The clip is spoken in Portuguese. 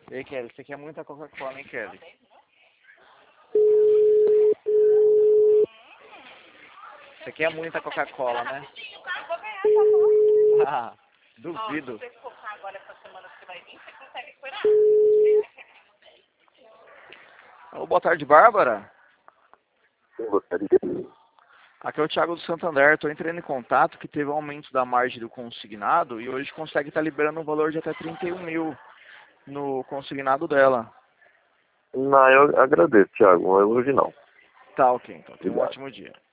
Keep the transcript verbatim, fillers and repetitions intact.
E aí, Kelly, você quer muita Coca-Cola, hein, Kelly? Você quer muita Coca-Cola, né? Vou ganhar essa bola. Ah, duvido. Ó, se você focar agora essa semana que você vai vir, você consegue esperar. Ô, boa tarde, Bárbara. Eu gostaria. Aqui é o Thiago do Santander. Estou entrando em contato que teve um aumento da margem do consignado e hoje consegue estar liberando um valor de até trinta e um mil no consignado dela. Não, eu agradeço, Thiago, mas hoje não. Tá, ok. Então, tenha um Obrigado. ótimo dia.